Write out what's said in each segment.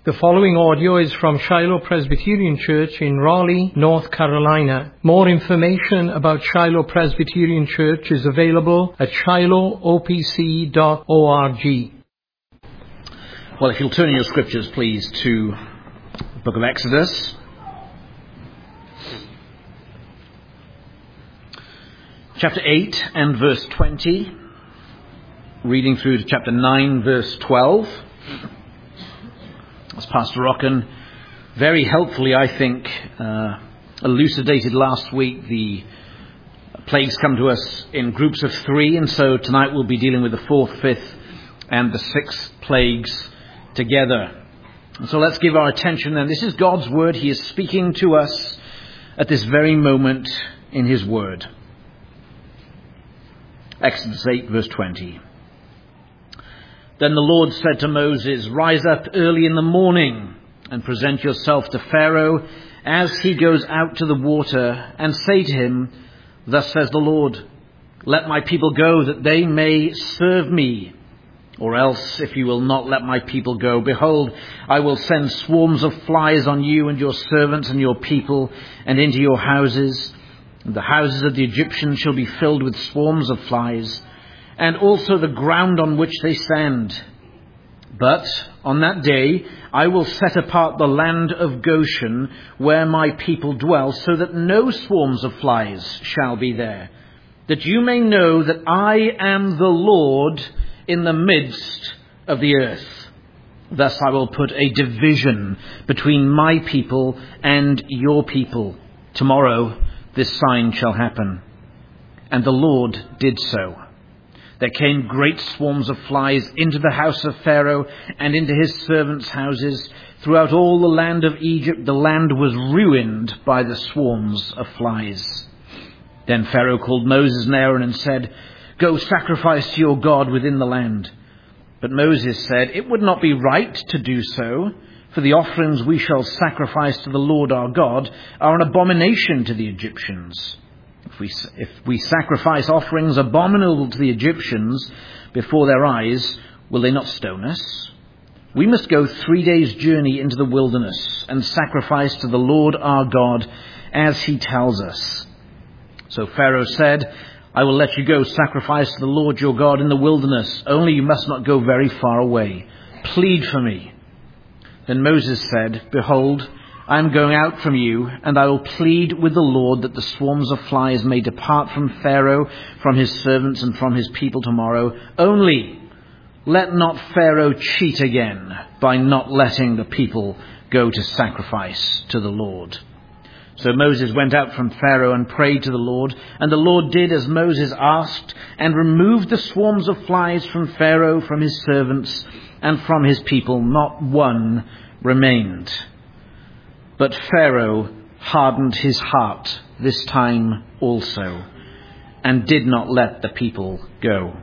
The following audio is from Shiloh Presbyterian Church in Raleigh, North Carolina. More information about Shiloh Presbyterian Church is available at shilohopc.org. Well, if you'll turn in your scriptures, please, to the book of Exodus. Chapter 8 and verse 20. Reading through to chapter 9, verse 12. As Pastor Rockin very helpfully, I think, elucidated last week, the plagues come to us in groups of 3, and so tonight we'll be dealing with the 4th, 5th, and the 6th plagues together. And so let's give our attention then. This is God's word. He is speaking to us at this very moment in his word. Exodus 8, verse 20. Then the Lord said to Moses, "Rise up early in the morning and present yourself to Pharaoh as he goes out to the water, and say to him, 'Thus says the Lord, let my people go that they may serve me. Or else, if you will not let my people go, behold, I will send swarms of flies on you and your servants and your people and into your houses. And the houses of the Egyptians shall be filled with swarms of flies, and also the ground on which they stand. But on that day I will set apart the land of Goshen, where my people dwell, so that no swarms of flies shall be there, that you may know that I am the Lord in the midst of the earth. Thus I will put a division between my people and your people. Tomorrow this sign shall happen.' And the Lord did so. There came great swarms of flies into the house of Pharaoh and into his servants' houses. Throughout all the land of Egypt, the land was ruined by the swarms of flies. Then Pharaoh called Moses and Aaron and said, 'Go sacrifice to your God within the land.' But Moses said, 'It would not be right to do so, for the offerings we shall sacrifice to the Lord our God are an abomination to the Egyptians. If we sacrifice offerings abominable to the Egyptians before their eyes, will they not stone us? We must go 3 days' journey into the wilderness and sacrifice to the Lord our God as he tells us.' So Pharaoh said, 'I will let you go sacrifice to the Lord your God in the wilderness, only you must not go very far away. Plead for me.' Then Moses said, 'Behold, I am going out from you, and I will plead with the Lord that the swarms of flies may depart from Pharaoh, from his servants, and from his people tomorrow. Only let not Pharaoh cheat again by not letting the people go to sacrifice to the Lord.' So Moses went out from Pharaoh and prayed to the Lord, and the Lord did as Moses asked, and removed the swarms of flies from Pharaoh, from his servants, and from his people. Not one remained. But Pharaoh hardened his heart this time also, and did not let the people go.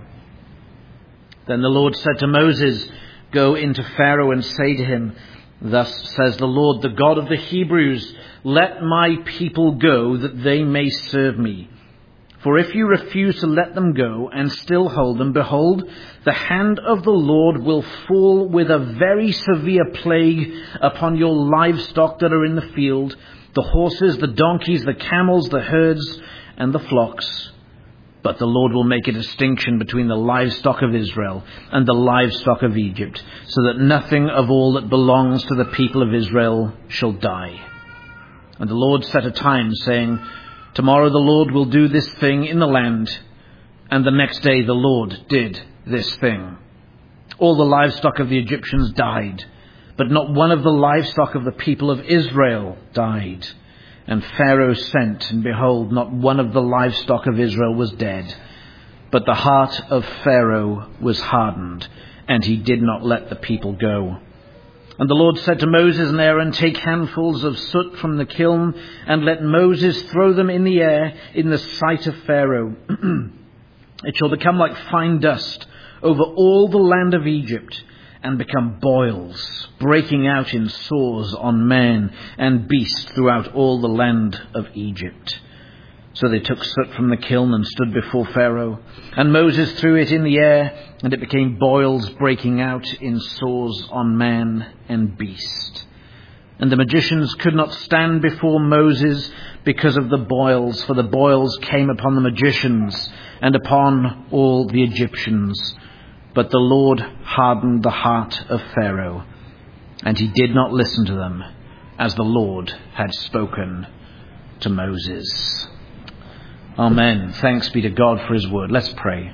Then the Lord said to Moses, 'Go into Pharaoh and say to him, Thus says the Lord, the God of the Hebrews, let my people go that they may serve me. For if you refuse to let them go and still hold them, behold, the hand of the Lord will fall with a very severe plague upon your livestock that are in the field, the horses, the donkeys, the camels, the herds, and the flocks. But the Lord will make a distinction between the livestock of Israel and the livestock of Egypt, so that nothing of all that belongs to the people of Israel shall die.' And the Lord set a time, saying, 'Tomorrow the Lord will do this thing in the land.' And the next day the Lord did this thing. All the livestock of the Egyptians died, but not one of the livestock of the people of Israel died. And Pharaoh sent, and behold, not one of the livestock of Israel was dead. But the heart of Pharaoh was hardened, and he did not let the people go. And the Lord said to Moses and Aaron, 'Take handfuls of soot from the kiln, and let Moses throw them in the air in the sight of Pharaoh. It shall become like fine dust over all the land of Egypt, and become boils, breaking out in sores on man and beast throughout all the land of Egypt.' So they took soot from the kiln and stood before Pharaoh. And Moses threw it in the air, and it became boils breaking out in sores on man and beast. And the magicians could not stand before Moses because of the boils, for the boils came upon the magicians and upon all the Egyptians. But the Lord hardened the heart of Pharaoh, and he did not listen to them, as the Lord had spoken to Moses. Amen. Thanks be to God for his word. Let's pray.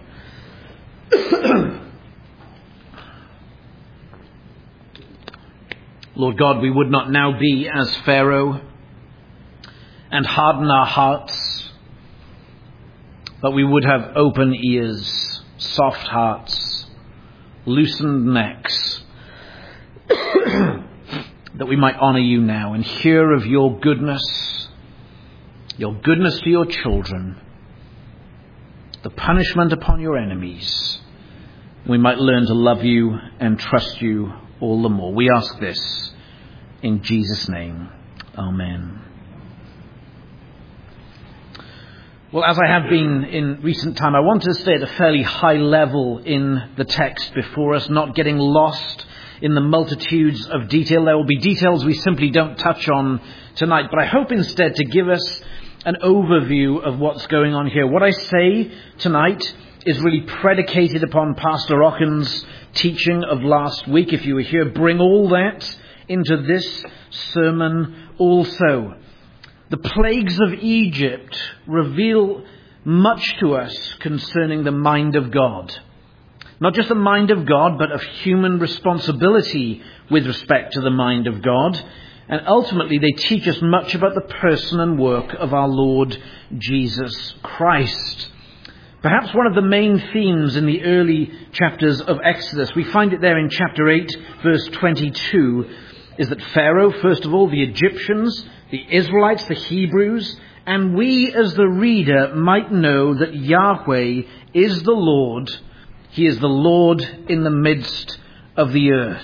Lord God, we would not now be as Pharaoh and harden our hearts, but we would have open ears, soft hearts, loosened necks, that we might honor you now and hear of your goodness to your children, the punishment upon your enemies. We might learn to love you and trust you all the more. We ask this in Jesus' name. Amen. Well, as I have been in recent time, I want to stay at a fairly high level in the text before us, not getting lost in the multitudes of detail. There will be details we simply don't touch on tonight, but I hope instead to give us an overview of what's going on here. What I say tonight is really predicated upon Pastor Rocken's teaching of last week. If you were here, bring all that into this sermon also. The plagues of Egypt reveal much to us concerning the mind of God. Not just the mind of God, but of human responsibility with respect to the mind of God. And ultimately, they teach us much about the person and work of our Lord Jesus Christ. Perhaps one of the main themes in the early chapters of Exodus, we find it there in chapter 8, verse 22, is that Pharaoh, first of all, the Egyptians, the Israelites, the Hebrews, and we as the reader might know that Yahweh is the Lord. He is the Lord in the midst of the earth.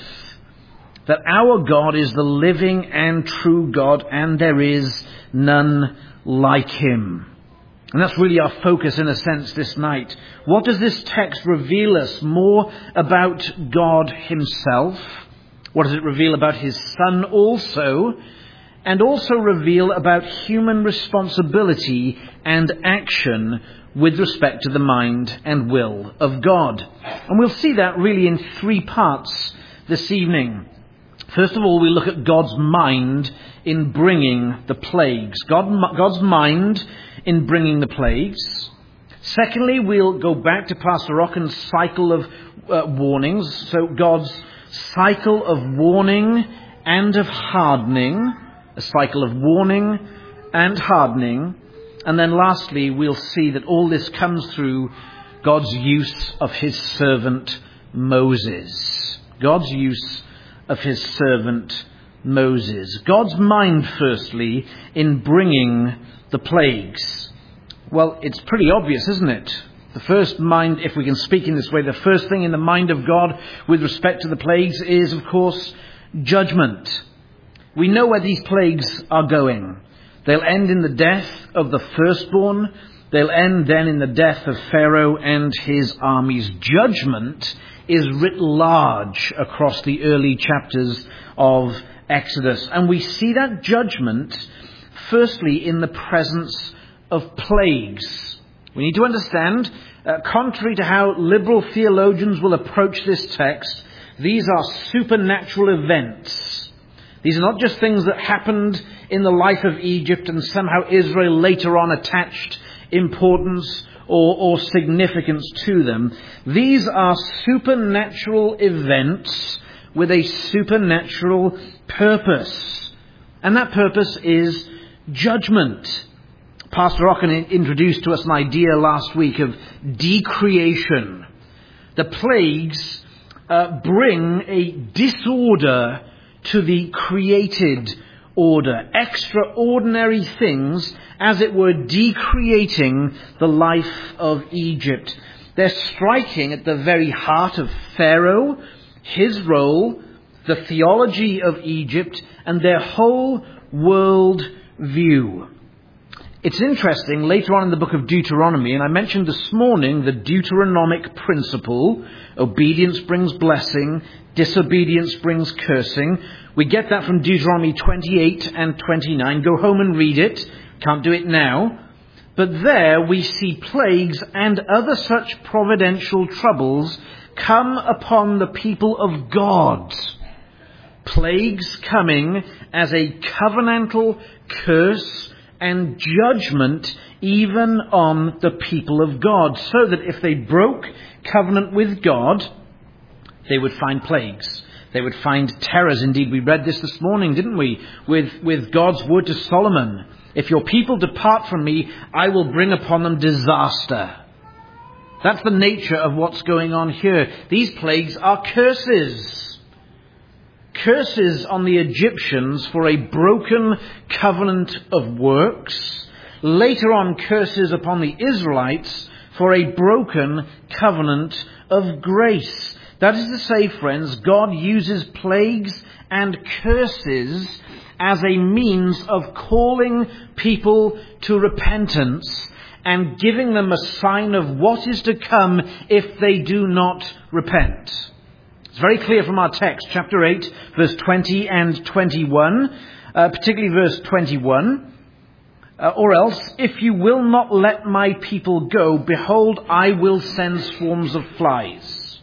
That our God is the living and true God, and there is none like him. And that's really our focus in a sense this night. What does this text reveal us more about God himself? What does it reveal about his Son also? And also reveal about human responsibility and action with respect to the mind and will of God. And we'll see that really in three parts this evening. First of all, we look at God's mind in bringing the plagues. God's mind in bringing the plagues. Secondly, we'll go back to Pastor Rocken's cycle of warnings. So God's cycle of warning and of hardening. A cycle of warning and hardening. And then lastly, we'll see that all this comes through God's use of his servant Moses. God's use of his servant Moses. God's mind, firstly, in bringing the plagues. Well, it's pretty obvious, isn't it? The first mind, if we can speak in this way, the first thing in the mind of God with respect to the plagues is, of course, judgment. We know where these plagues are going. They'll end in the death of the firstborn. They'll end then in the death of Pharaoh and his armies. Judgment is writ large across the early chapters of Exodus. And we see that judgment, firstly, in the presence of plagues. We need to understand, contrary to how liberal theologians will approach this text, these are supernatural events. These are not just things that happened in the life of Egypt and somehow Israel later on attached importance or significance to them. These are supernatural events with a supernatural purpose. And that purpose is judgment. Pastor Rocken introduced to us an idea last week of decreation. The plagues bring a disorder to the created order. Extraordinary things, as it were, decreating the life of Egypt. They're striking at the very heart of Pharaoh, his role, the theology of Egypt, and their whole world view. It's interesting, later on in the book of Deuteronomy, and I mentioned this morning the Deuteronomic principle, obedience brings blessing, disobedience brings cursing. We get that from Deuteronomy 28 and 29. Go home and read it. Can't do it now. But there we see plagues and other such providential troubles come upon the people of God. Plagues coming as a covenantal curse and judgment even on the people of God, so that if they broke covenant with God, they would find plagues. They would find terrors. Indeed, we read this morning, didn't we? With God's word to Solomon. If your people depart from me, I will bring upon them disaster. That's the nature of what's going on here. These plagues are curses. Curses on the Egyptians for a broken covenant of works. Later on, curses upon the Israelites for a broken covenant of grace. That is to say, friends, God uses plagues and curses as a means of calling people to repentance and giving them a sign of what is to come if they do not repent. It's very clear from our text, chapter 8, verse 20 and 21, particularly verse 21. Or else, if you will not let my people go, behold, I will send swarms of flies.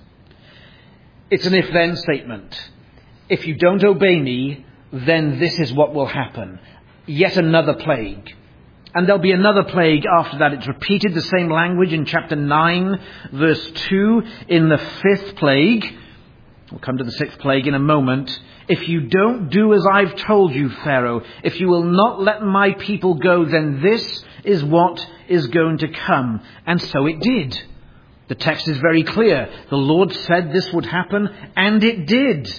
It's an if-then statement. If you don't obey me, then this is what will happen. Yet another plague. And there'll be another plague after that. It's repeated, the same language in chapter 9, verse 2, in the 5th plague. We'll come to the 6th plague in a moment. If you don't do as I've told you, Pharaoh, if you will not let my people go, then this is what is going to come. And so it did. The text is very clear. The Lord said this would happen, and it did.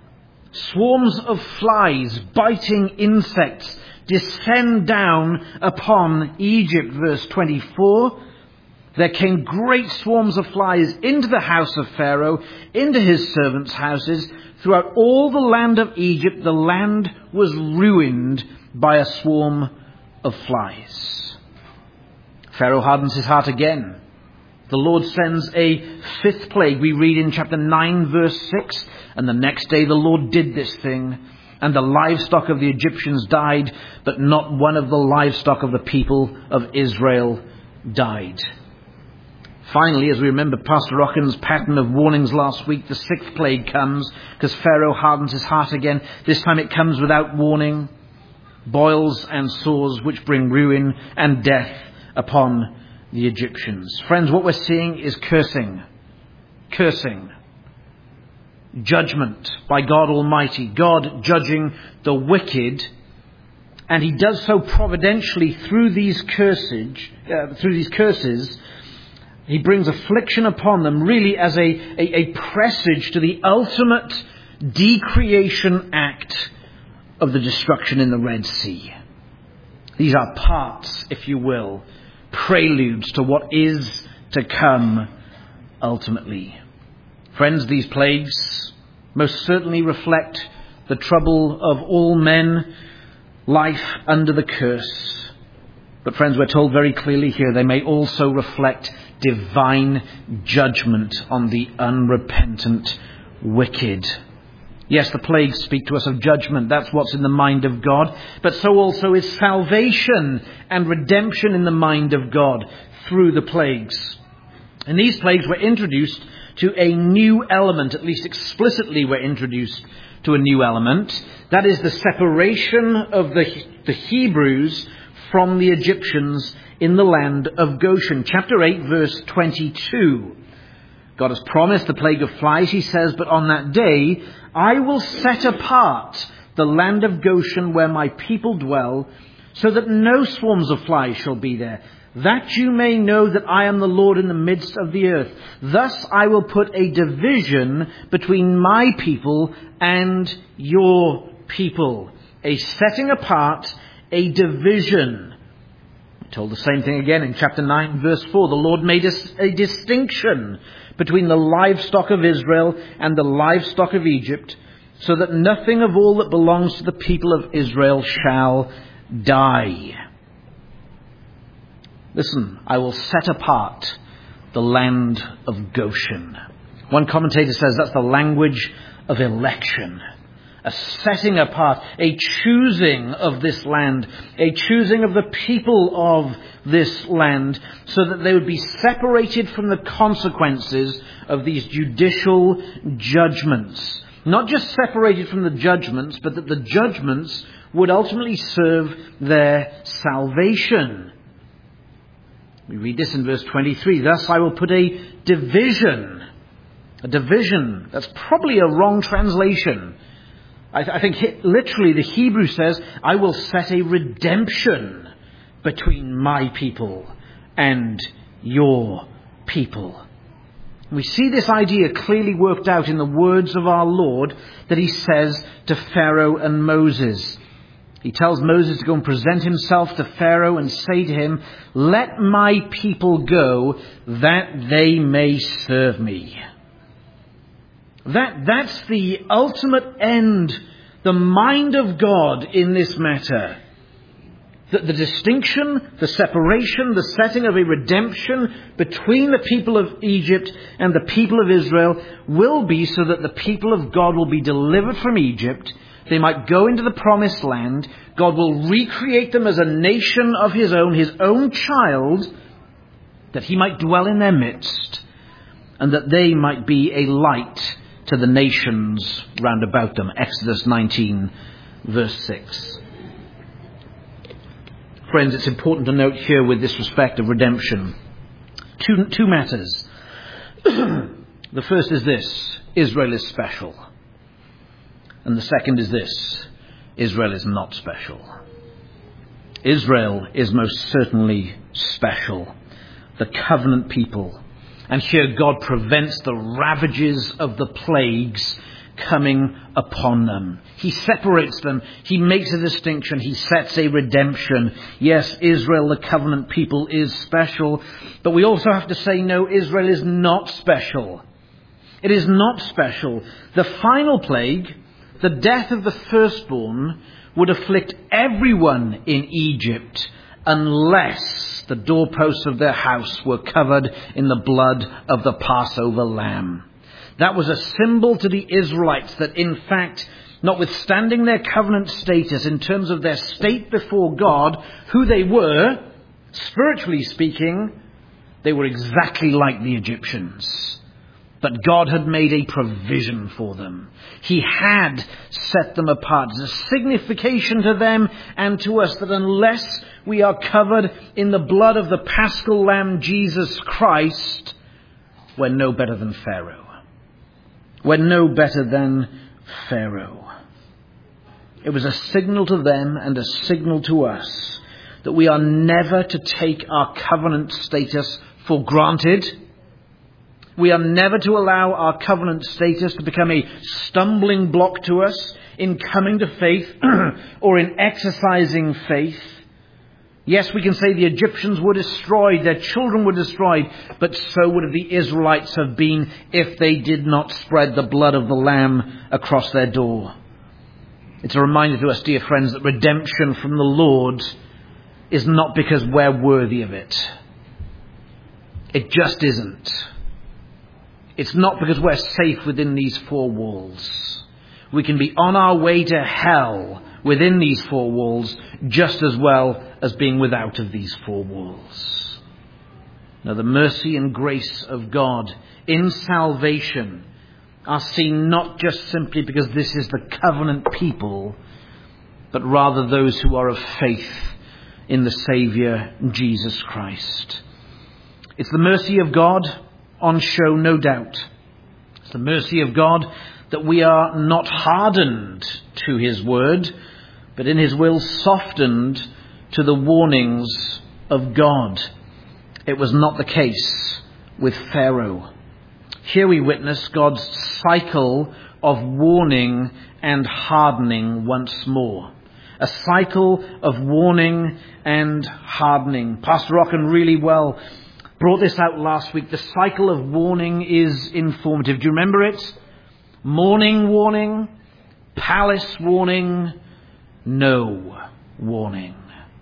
Swarms of flies, biting insects, descend down upon Egypt. Verse 24. There came great swarms of flies into the house of Pharaoh, into his servants' houses. Throughout all the land of Egypt, the land was ruined by a swarm of flies. Pharaoh hardens his heart again. The Lord sends a 5th plague. We read in chapter 9, verse 6, and the next day the Lord did this thing, and the livestock of the Egyptians died, but not one of the livestock of the people of Israel died. Finally, as we remember Pastor Rockin's pattern of warnings last week, the 6th plague comes because Pharaoh hardens his heart again. This time it comes without warning. Boils and sores which bring ruin and death upon the Egyptians. Friends, what we're seeing is cursing. Cursing. Judgment by God Almighty. God judging the wicked. And he does so providentially through these curses. He brings affliction upon them really as a presage to the ultimate decreation act of the destruction in the Red Sea. These are parts, if you will, preludes to what is to come ultimately. Friends, these plagues most certainly reflect the trouble of all men, life under the curse. But friends, we're told very clearly here, they may also reflect divine judgment on the unrepentant wicked. Yes, the plagues speak to us of judgment. That's what's in the mind of God. But so also is salvation and redemption in the mind of God through the plagues. And these plagues were introduced to a new element, at least explicitly were introduced to a new element. That is the separation of the Hebrews from the Egyptians in the land of Goshen. Chapter 8, verse 22. God has promised the plague of flies, he says, but on that day I will set apart the land of Goshen where my people dwell, so that no swarms of flies shall be there, that you may know that I am the Lord in the midst of the earth. Thus I will put a division between my people and your people. A setting apart, a division. We're told the same thing again in chapter 9, verse 4. The Lord made a distinction between the livestock of Israel and the livestock of Egypt, so that nothing of all that belongs to the people of Israel shall die. Listen, I will set apart the land of Goshen. One commentator says that's the language of election. A setting apart, a choosing of this land, a choosing of the people of this land, so that they would be separated from the consequences of these judicial judgments. Not just separated from the judgments, but that the judgments would ultimately serve their salvation. We read this in verse 23. Thus I will put a division. A division. That's probably a wrong translation. I think literally the Hebrew says, I will set a redemption between my people and your people. We see this idea clearly worked out in the words of our Lord that he says to Pharaoh and Moses. He tells Moses to go and present himself to Pharaoh and say to him, let my people go that they may serve me. That's the ultimate end, the mind of God in this matter. That the distinction, the separation, the setting of a redemption between the people of Egypt and the people of Israel will be so that the people of God will be delivered from Egypt. They might go into the promised land. God will recreate them as a nation of his own child, that he might dwell in their midst, and that they might be a light to the nations round about them. Exodus 19, verse 6. Friends, it's important to note here with this respect of redemption, two matters. The first is this: Israel is special. And the second is this: Israel is not special. Israel is most certainly special. The covenant people. And here God prevents the ravages of the plagues coming upon them. He separates them. He makes a distinction. He sets a redemption. Yes, Israel, the covenant people, is special. But we also have to say, no, Israel is not special. It is not special. The final plague, the death of the firstborn, would afflict everyone in Egypt unless the doorposts of their house were covered in the blood of the Passover lamb. That was a symbol to the Israelites that, in fact, notwithstanding their covenant status in terms of their state before God, who they were, spiritually speaking, they were exactly like the Egyptians. But God had made a provision for them. He had set them apart. There's a signification to them and to us that unless we are covered in the blood of the Paschal Lamb, Jesus Christ, we're no better than Pharaoh. We're no better than Pharaoh. It was a signal to them and a signal to us that we are never to take our covenant status for granted. We are never to allow our covenant status to become a stumbling block to us in coming to faith or in exercising faith. Yes, we can say the Egyptians were destroyed, their children were destroyed, but so would the Israelites have been if they did not spread the blood of the Lamb across their door. It's a reminder to us, dear friends, that redemption from the Lord is not because we're worthy of it. It just isn't. It's not because we're safe within these four walls. We can be on our way to hell within these four walls just as well as being without of these four walls. Now, the mercy and grace of God in salvation are seen not just simply because this is the covenant people, but rather those who are of faith in the Saviour, Jesus Christ. It's the mercy of God on show, no doubt. It's the mercy of God that we are not hardened to his word, but in his will softened to the warnings of God. It was not the case with Pharaoh. Here we witness God's cycle of warning and hardening once more. A cycle of warning and hardening. Pastor Rockin really well brought this out last week. The cycle of warning is informative. Do you remember it? Morning warning, palace warning, no warning.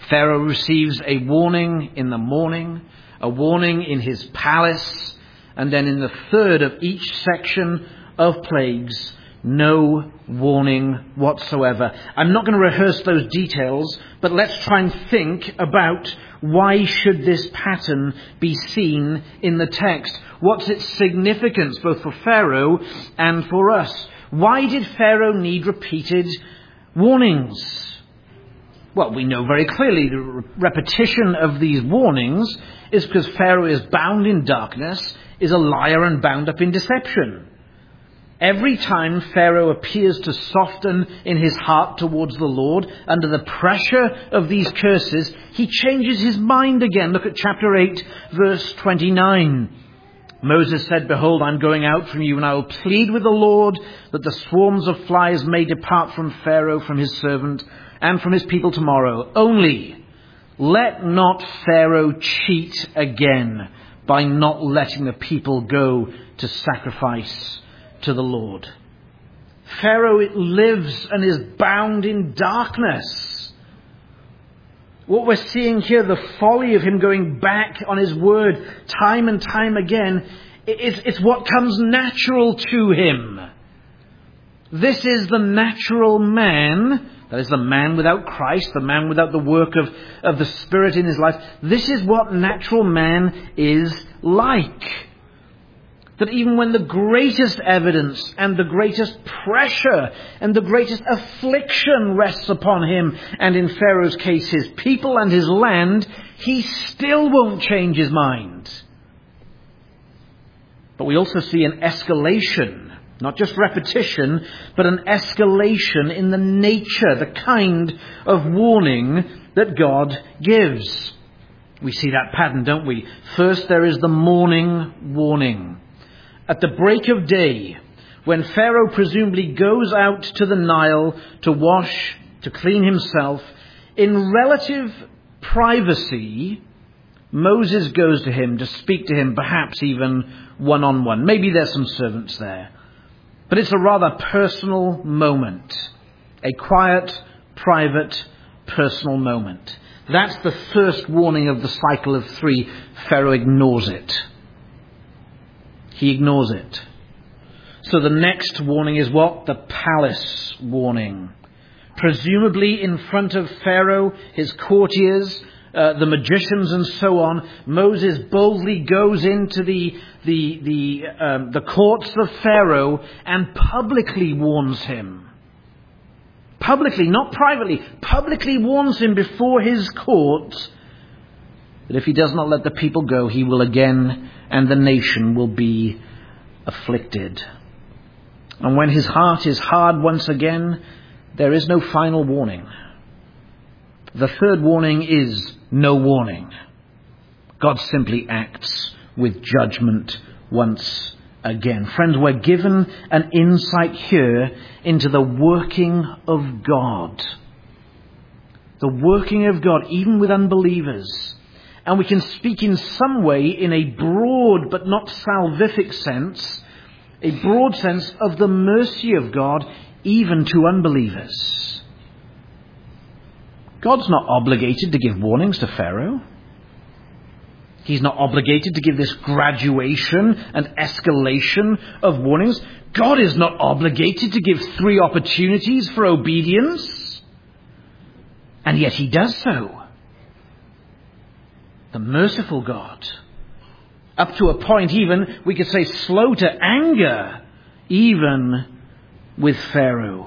Pharaoh receives a warning in the morning, a warning in his palace, and then in the third of each section of plagues, no warning whatsoever. I'm not going to rehearse those details, but let's try and think about why should this pattern be seen in the text? What's its significance both for Pharaoh and for us? Why did Pharaoh need repeated warnings? Well, we know very clearly the repetition of these warnings is because Pharaoh is bound in darkness, is a liar and bound up in deception. Every time Pharaoh appears to soften in his heart towards the Lord under the pressure of these curses, he changes his mind again. Look at chapter 8, verse 29. Moses said, "Behold, I'm going out from you, and I will plead with the Lord that the swarms of flies may depart from Pharaoh, from his servant, and from his people tomorrow. Only let not Pharaoh cheat again by not letting the people go to sacrifice to the Lord." Pharaoh lives and is bound in darkness. What we're seeing here, the folly of him going back on his word time and time again, it's what comes natural to him. This is the natural man, that is the man without Christ, the man without the work of the Spirit in his life. This is what natural man is like. That even when the greatest evidence and the greatest pressure and the greatest affliction rests upon him, and in Pharaoh's case his people and his land, he still won't change his mind. But we also see an escalation, not just repetition, but an escalation in the nature, the kind of warning that God gives. We see that pattern, don't we? First there is the morning warning. At the break of day, when Pharaoh presumably goes out to the Nile to wash, to clean himself, in relative privacy, Moses goes to him to speak to him, perhaps even one-on-one. Maybe there's some servants there. But it's a rather personal moment. A quiet, private, personal moment. That's the first warning of the cycle of 3. Pharaoh ignores it. He ignores it. So the next warning is what? The palace warning. Presumably in front of Pharaoh, his courtiers, the magicians and so on, Moses boldly goes into the courts of Pharaoh and publicly warns him. Publicly, not privately, publicly warns him before his court that if he does not let the people go, he will again, and the nation will be afflicted. And when his heart is hard once again, there is no final warning. The third warning is no warning. God simply acts with judgment once again. Friends, we're given an insight here into the working of God. The working of God, even with unbelievers. And we can speak in some way in a broad but not salvific sense, a broad sense of the mercy of God even to unbelievers. God's not obligated to give warnings to Pharaoh. He's not obligated to give this graduation and escalation of warnings. God is not obligated to give 3 opportunities for obedience. And yet he does so. The merciful God, up to a point even, we could say, slow to anger, even with Pharaoh.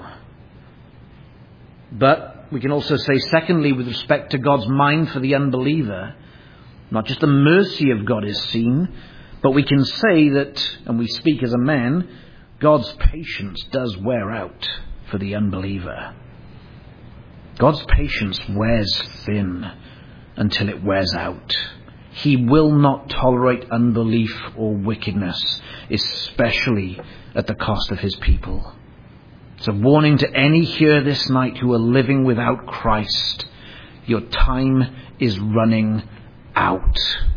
But we can also say, secondly, with respect to God's mind for the unbeliever, not just the mercy of God is seen, but we can say that, and we speak as a man, God's patience does wear out for the unbeliever. God's patience wears thin until it wears out. He will not tolerate unbelief or wickedness, especially at the cost of his people. It's a warning to any here this night who are living without Christ. Your time is running out.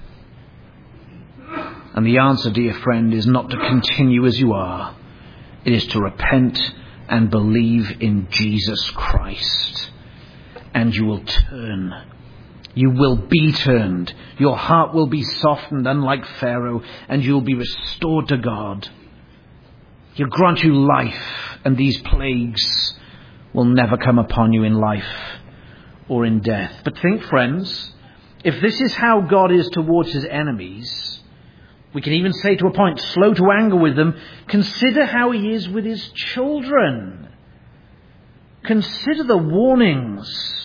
And the answer, dear friend, is not to continue as you are. It is to repent and believe in Jesus Christ. And you will turn You will be turned. Your heart will be softened, unlike Pharaoh, and you will be restored to God. He'll grant you life, and these plagues will never come upon you in life or in death. But think, friends, if this is how God is towards his enemies, we can even say to a point, slow to anger with them, consider how he is with his children. Consider the warnings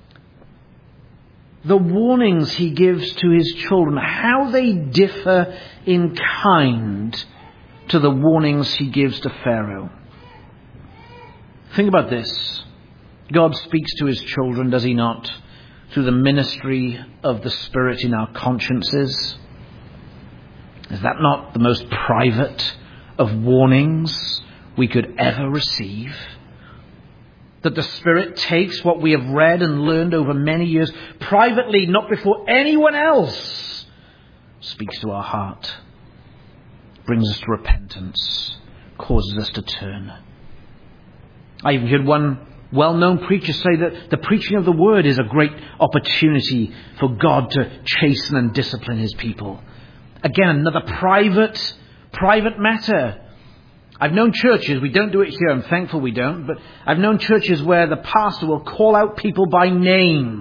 he gives to his children, how they differ in kind to the warnings he gives to Pharaoh. Think about this. God speaks to his children, does he not, through the ministry of the Spirit in our consciences? Is that not the most private of warnings we could ever receive? That the Spirit takes what we have read and learned over many years, privately, not before anyone else, speaks to our heart, brings us to repentance, causes us to turn. I even heard one well-known preacher say that the preaching of the Word is a great opportunity for God to chasten and discipline his people. Again, another private matter. I've known churches, we don't do it here, I'm thankful we don't, but I've known churches where the pastor will call out people by name.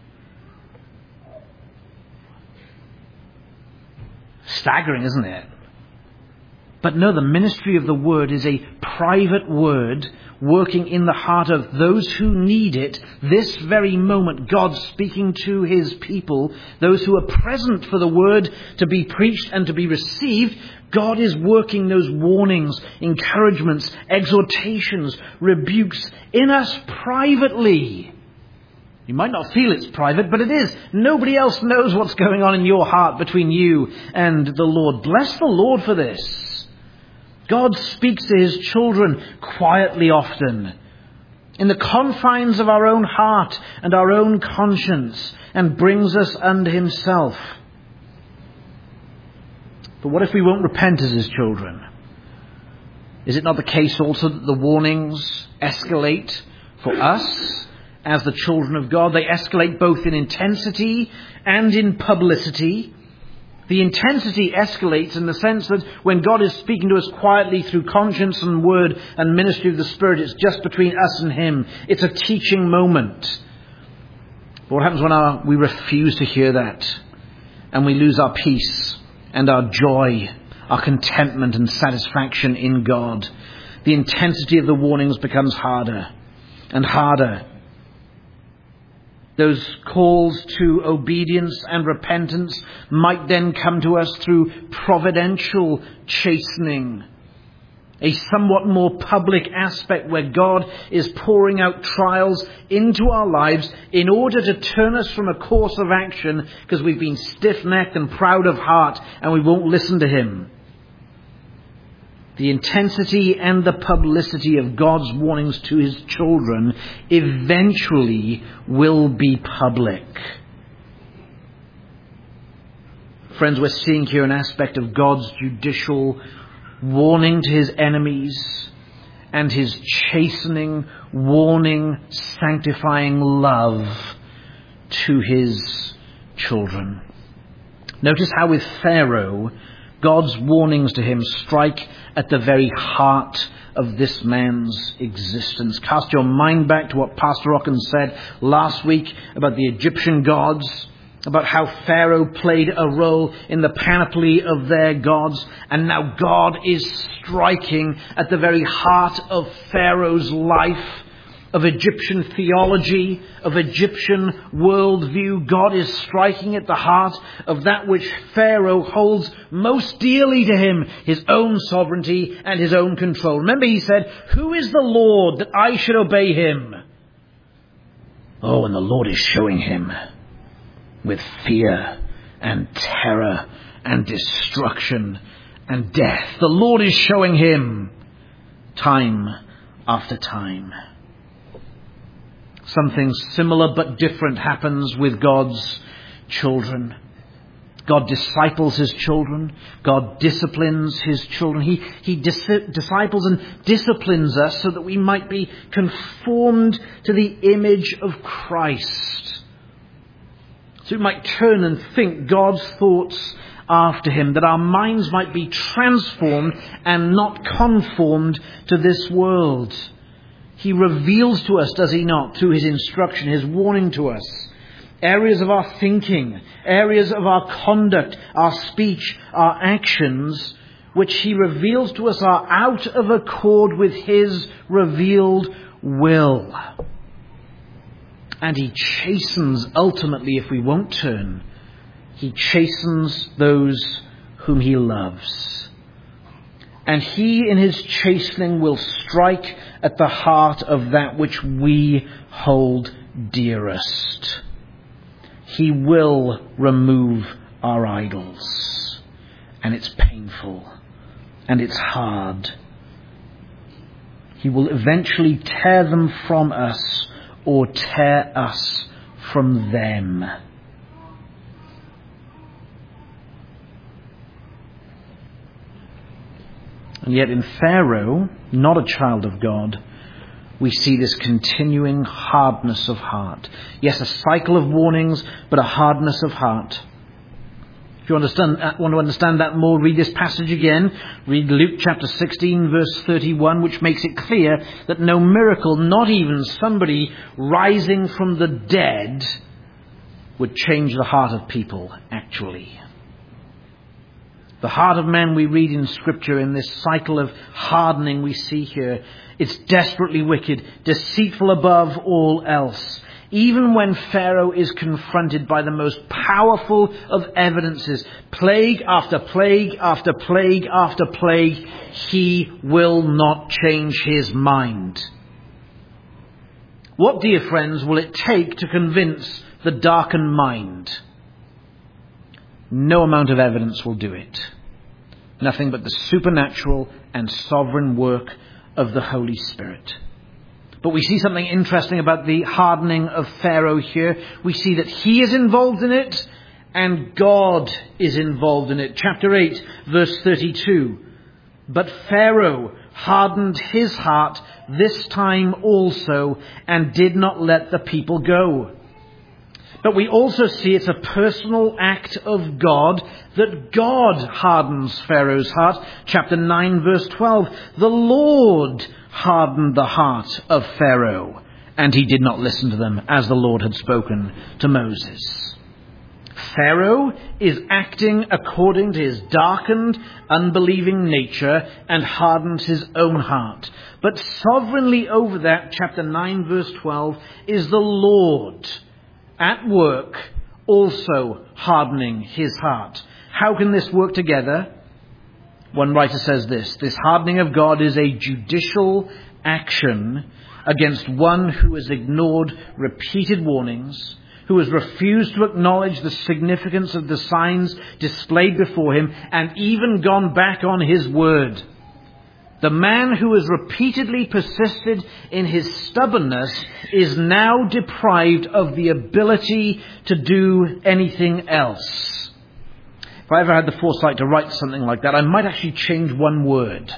Staggering, isn't it? But no, the ministry of the Word is a private word working in the heart of those who need it. This very moment, God speaking to his people, those who are present for the Word to be preached and to be received. God is working those warnings, encouragements, exhortations, rebukes in us privately. You might not feel it's private, but it is. Nobody else knows what's going on in your heart between you and the Lord. Bless the Lord for this. God speaks to his children quietly often, in the confines of our own heart and our own conscience, and brings us unto himself. But what if we won't repent as his children? Is it not the case also that the warnings escalate for us as the children of God? They escalate both in intensity and in publicity. The intensity escalates in the sense that when God is speaking to us quietly through conscience and word and ministry of the Spirit, it's just between us and him. It's a teaching moment. But what happens when we refuse to hear that and we lose our peace and our joy, our contentment and satisfaction in God? The intensity of the warnings becomes harder and harder. Those calls to obedience and repentance might then come to us through providential chastening, a somewhat more public aspect where God is pouring out trials into our lives in order to turn us from a course of action because we've been stiff-necked and proud of heart and we won't listen to him. The intensity and the publicity of God's warnings to his children eventually will be public. Friends, we're seeing here an aspect of God's judicial warning to his enemies and his chastening, warning, sanctifying love to his children. Notice how with Pharaoh, God's warnings to him strike at the very heart of this man's existence. Cast your mind back to what Pastor Rockin said last week about the Egyptian gods, about how Pharaoh played a role in the panoply of their gods, and now God is striking at the very heart of Pharaoh's life, of Egyptian theology, of Egyptian worldview. God is striking at the heart of that which Pharaoh holds most dearly to him, his own sovereignty and his own control. Remember, he said, "Who is the Lord that I should obey him?" Oh, and the Lord is showing him with fear and terror and destruction and death. The Lord is showing him time after time. Something similar but different happens with God's children. God disciples his children. God disciplines his children. He disciples and disciplines us so that we might be conformed to the image of Christ. So we might turn and think God's thoughts after him, that our minds might be transformed and not conformed to this world. He reveals to us, does he not, through his instruction, his warning to us, areas of our thinking, areas of our conduct, our speech, our actions, which he reveals to us are out of accord with his revealed will. And he chastens ultimately if we won't turn. He chastens those whom he loves. And he in his chastening will strike at the heart of that which we hold dearest. He will remove our idols. And it's painful. And it's hard. He will eventually tear them from us or tear us from them. And yet in Pharaoh, not a child of God, we see this continuing hardness of heart. Yes, a cycle of warnings, but a hardness of heart. If you want to understand that more, read this passage again. Read Luke chapter 16, verse 31, which makes it clear that no miracle, not even somebody rising from the dead, would change the heart of people, actually. The heart of man we read in Scripture in this cycle of hardening we see here. It's desperately wicked, deceitful above all else. Even when Pharaoh is confronted by the most powerful of evidences, plague after plague after plague after plague, he will not change his mind. What, dear friends, will it take to convince the darkened mind? No amount of evidence will do it. Nothing but the supernatural and sovereign work of the Holy Spirit. But we see something interesting about the hardening of Pharaoh here. We see that he is involved in it and God is involved in it. Chapter 8, verse 32. But Pharaoh hardened his heart this time also and did not let the people go. But we also see it's a personal act of God, that God hardens Pharaoh's heart. Chapter 9, verse 12. The Lord hardened the heart of Pharaoh, and he did not listen to them, as the Lord had spoken to Moses. Pharaoh is acting according to his darkened, unbelieving nature and hardens his own heart. But sovereignly over that, chapter 9, verse 12, is the Lord at work, also hardening his heart. How can this work together? One writer says this hardening of God is a judicial action against one who has ignored repeated warnings, who has refused to acknowledge the significance of the signs displayed before him, and even gone back on his word. The man who has repeatedly persisted in his stubbornness is now deprived of the ability to do anything else. If I ever had the foresight to write something like that, I might actually change one word.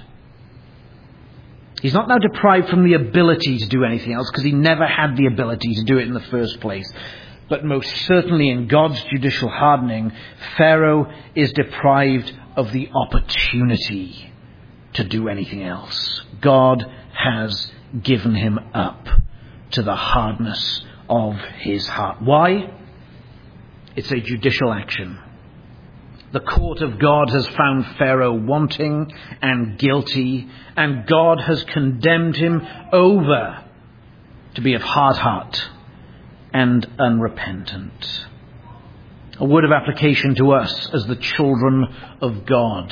He's not now deprived from the ability to do anything else, because he never had the ability to do it in the first place. But most certainly in God's judicial hardening, Pharaoh is deprived of the opportunity to do anything else. God has given him up to the hardness of his heart. Why? It's a judicial action. The court of God has found Pharaoh wanting and guilty, and God has condemned him over to be of hard heart and unrepentant. A word of application to us as the children of God.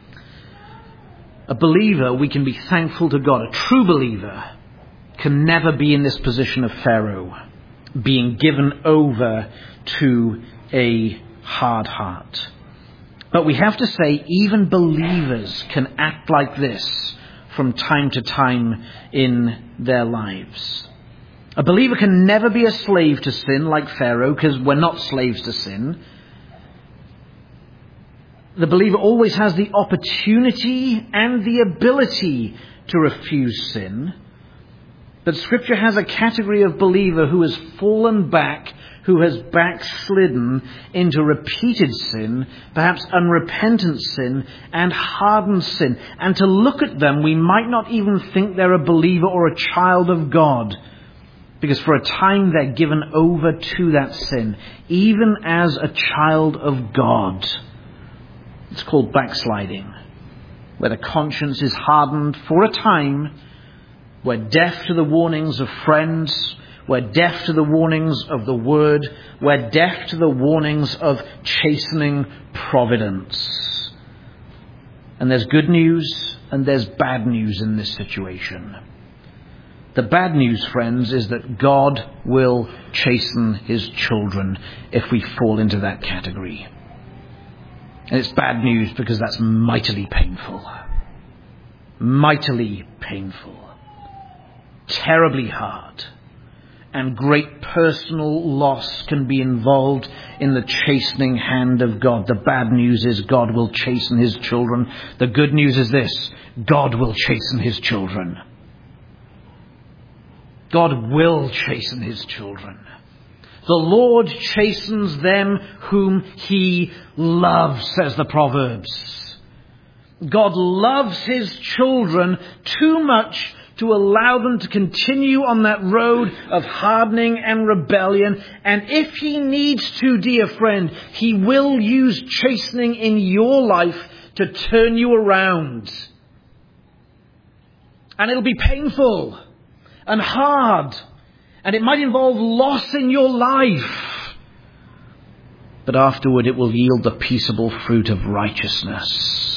A believer, we can be thankful to God. A true believer can never be in this position of Pharaoh, being given over to a hard heart. But we have to say, even believers can act like this from time to time in their lives. A believer can never be a slave to sin like Pharaoh, because we're not slaves to sin. The believer always has the opportunity and the ability to refuse sin. But Scripture has a category of believer who has fallen back, who has backslidden into repeated sin, perhaps unrepentant sin and hardened sin. And to look at them, we might not even think they're a believer or a child of God, because for a time they're given over to that sin, even as a child of God. It's called backsliding, where the conscience is hardened for a time. We're deaf to the warnings of friends. We're deaf to the warnings of the word. We're deaf to the warnings of chastening providence. And there's good news and there's bad news in this situation. The bad news, friends, is that God will chasten his children if we fall into that category. And it's bad news because that's mightily painful. Mightily painful. Terribly hard, and great personal loss can be involved in the chastening hand of God. The bad news is God will chasten his children. The good news is this: God will chasten his children. God will chasten his children. The Lord chastens them whom he loves, says the Proverbs. God loves his children too much to allow them to continue on that road of hardening and rebellion. And if he needs to, dear friend, he will use chastening in your life to turn you around. And it'll be painful and hard, and it might involve loss in your life. But afterward it will yield the peaceable fruit of righteousness.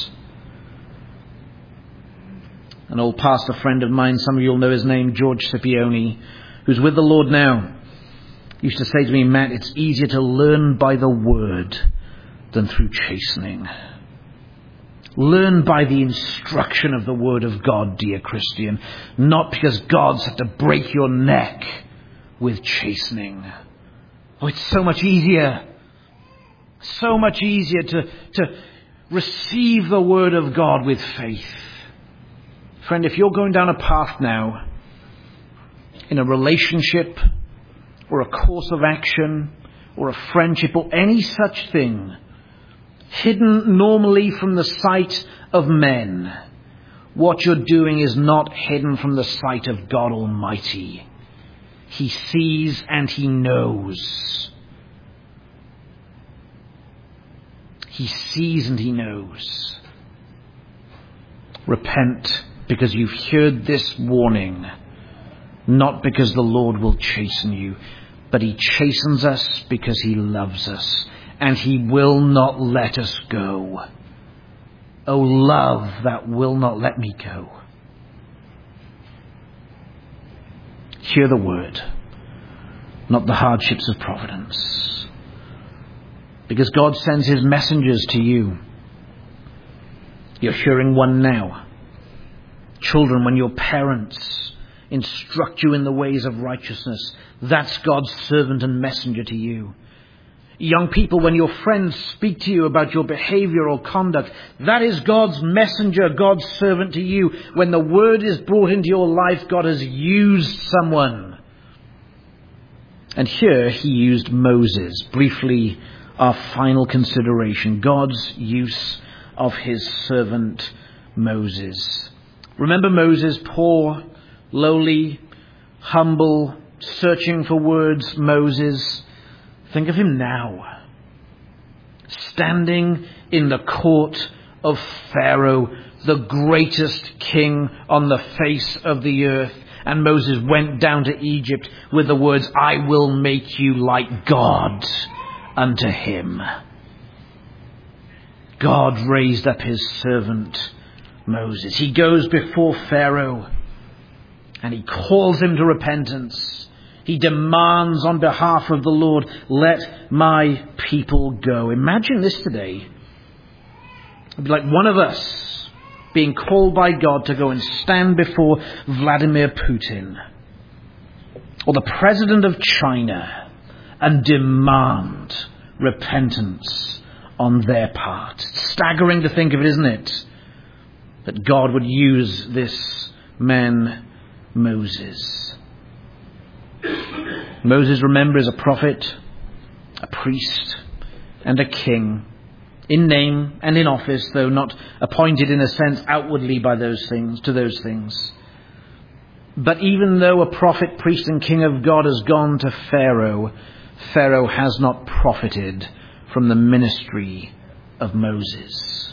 An old pastor friend of mine, some of you will know his name, George Scipione, who's with the Lord now, used to say to me, Matt, it's easier to learn by the word than through chastening. Learn by the instruction of the word of God, dear Christian, not because God's had to break your neck with chastening. Oh, it's so much easier. So much easier to receive the word of God with faith. Friend, if you're going down a path now, in a relationship, or a course of action, or a friendship, or any such thing, hidden normally from the sight of men, what you're doing is not hidden from the sight of God Almighty. He sees and he knows. He sees and he knows. Repent, because you've heard this warning, not because the Lord will chasten you, but he chastens us because he loves us, and he will not let us go. O love that will not let me go. Hear the word, not the hardships of providence, because God sends his messengers to you. You're hearing one now. Children, when your parents instruct you in the ways of righteousness, that's God's servant and messenger to you. Young people, when your friends speak to you about your behavior or conduct, that is God's messenger, God's servant to you. When the word is brought into your life, God has used someone. And here he used Moses. Briefly, our final consideration, God's use of his servant Moses. Remember Moses, poor, lowly, humble, searching for words Moses. Think of him now, standing in the court of Pharaoh, the greatest king on the face of the earth. And Moses went down to Egypt with the words, I will make you like God unto him. God raised up his servant Moses. He goes before Pharaoh and he calls him to repentance. He demands on behalf of the Lord, let my people go. Imagine this today. It'd be like one of us being called by God to go and stand before Vladimir Putin or the president of China and demand repentance on their part. It's staggering to think of it, isn't it? That God would use this man, Moses. Moses, remember, is a prophet, priest and a king, in name and in office, though not appointed in a sense outwardly by those things. But even though a prophet, priest and king of God has gone to Pharaoh, Pharaoh has not profited from the ministry of Moses.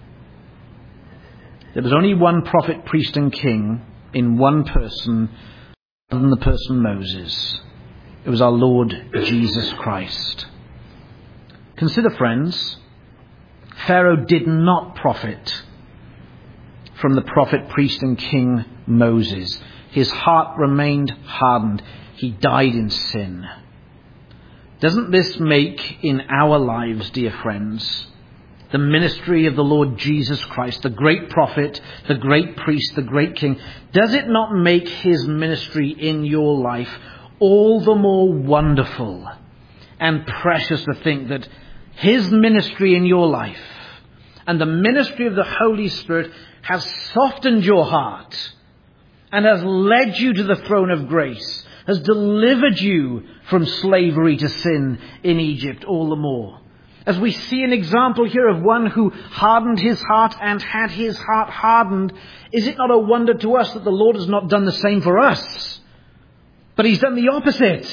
There was only one prophet, priest and king in one person other than the person Moses. It was our Lord Jesus Christ. Consider, friends, Pharaoh did not profit from the prophet, priest and king Moses. His heart remained hardened. He died in sin. Doesn't this make in our lives, dear friends, the ministry of the Lord Jesus Christ, the great prophet, the great priest, the great king, does it not make his ministry in your life all the more wonderful and precious to think that his ministry in your life and the ministry of the Holy Spirit has softened your heart and has led you to the throne of grace, has delivered you from slavery to sin in Egypt all the more? As we see an example here of one who hardened his heart and had his heart hardened, is it not a wonder to us that the Lord has not done the same for us, but he's done the opposite?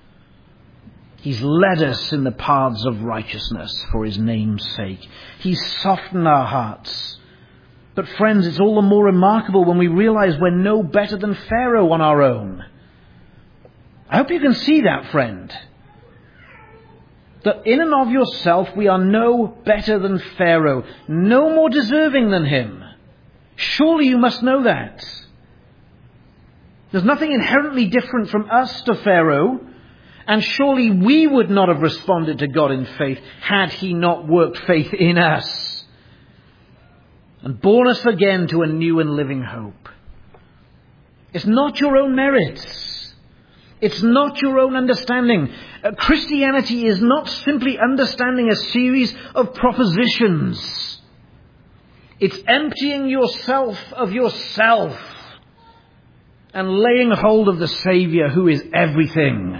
He's led us in the paths of righteousness for his name's sake. He's softened our hearts. But friends, it's all the more remarkable when we realize we're no better than Pharaoh on our own. I hope you can see that, friend. That in and of yourself we are no better than Pharaoh, no more deserving than him. Surely you must know that. There's nothing inherently different from us to Pharaoh, and surely we would not have responded to God in faith had he not worked faith in us and born us again to a new and living hope. It's not your own merits. It's not your own understanding. Christianity is not simply understanding a series of propositions. It's emptying yourself of yourself and laying hold of the Saviour who is everything.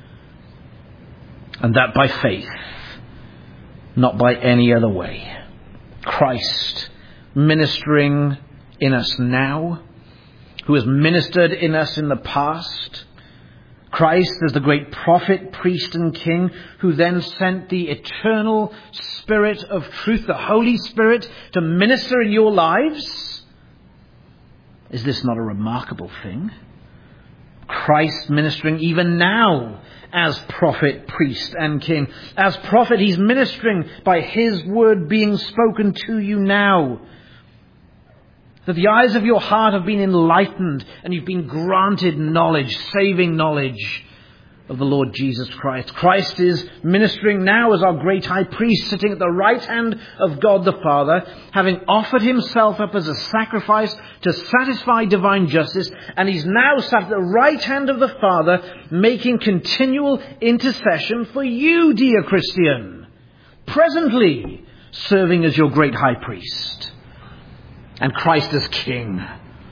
And that by faith, not by any other way. Christ ministering in us now, who has ministered in us in the past. Christ as the great prophet, priest and king, who then sent the eternal Spirit of truth, the Holy Spirit, to minister in your lives. Is this not a remarkable thing? Christ ministering even now as prophet, priest and king. As prophet, he's ministering by his word being spoken to you now. That the eyes of your heart have been enlightened and you've been granted knowledge, saving knowledge of the Lord Jesus Christ. Christ is ministering now as our great high priest, sitting at the right hand of God the Father, having offered himself up as a sacrifice to satisfy divine justice. And he's now sat at the right hand of the Father, making continual intercession for you, dear Christian, presently serving as your great high priest. And Christ as king.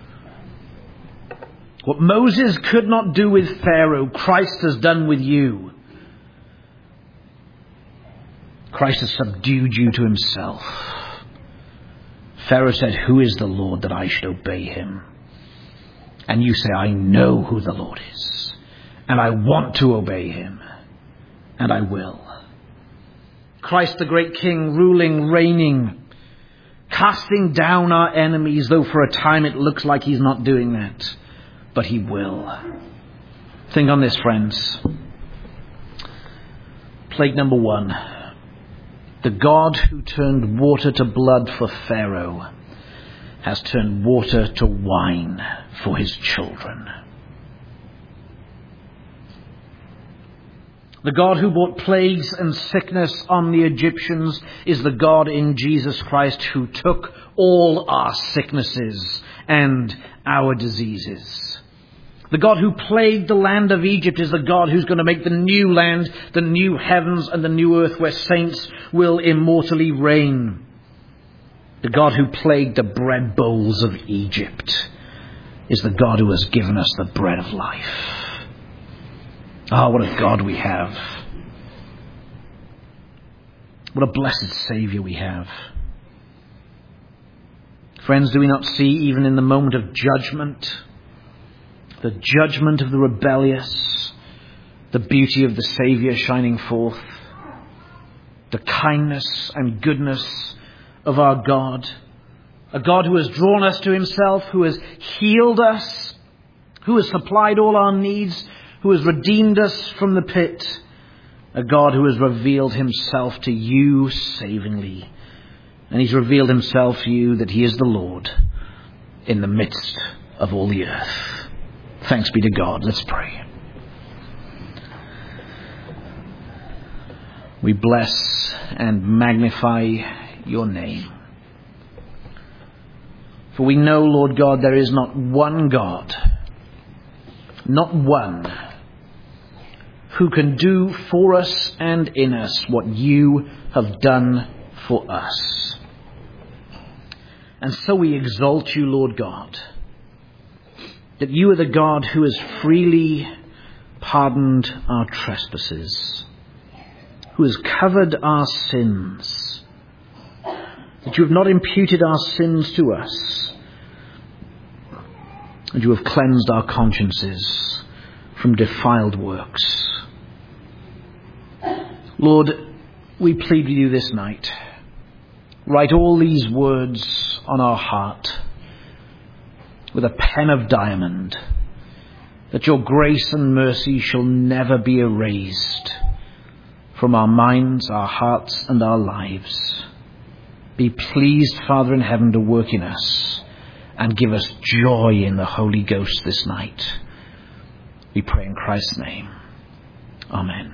What Moses could not do with Pharaoh, Christ has done with you. Christ has subdued you to himself. Pharaoh said, "Who is the Lord that I should obey him?" And you say, "I know who the Lord is, and I want to obey him, and I will." Christ the great King, ruling, reigning, casting down our enemies, though for a time it looks like he's not doing that. But he will. Think on this, friends. Plague number 1. The God who turned water to blood for Pharaoh has turned water to wine for his children. The God who brought plagues and sickness on the Egyptians is the God in Jesus Christ who took all our sicknesses and our diseases. The God who plagued the land of Egypt is the God who's going to make the new land, the new heavens and the new earth where saints will immortally reign. The God who plagued the bread bowls of Egypt is the God who has given us the bread of life. Ah, what a God we have. What a blessed Saviour we have. Friends, do we not see, even in the moment of judgment, the judgment of the rebellious, the beauty of the Saviour shining forth, the kindness and goodness of our God, a God who has drawn us to himself, who has healed us, who has supplied all our needs, who has redeemed us from the pit, a God who has revealed himself to you savingly. And he's revealed himself to you that he is the Lord in the midst of all the earth. Thanks be to God. Let's pray. We bless and magnify your name. For we know, Lord God, there is not one God, not one, who can do for us and in us what you have done for us. And so we exalt you, Lord God, that you are the God who has freely pardoned our trespasses, who has covered our sins, that you have not imputed our sins to us, and you have cleansed our consciences from defiled works. Lord, we plead with you this night. Write all these words on our heart with a pen of diamond, that your grace and mercy shall never be erased from our minds, our hearts, and our lives. Be pleased, Father in heaven, to work in us and give us joy in the Holy Ghost this night. We pray in Christ's name. Amen.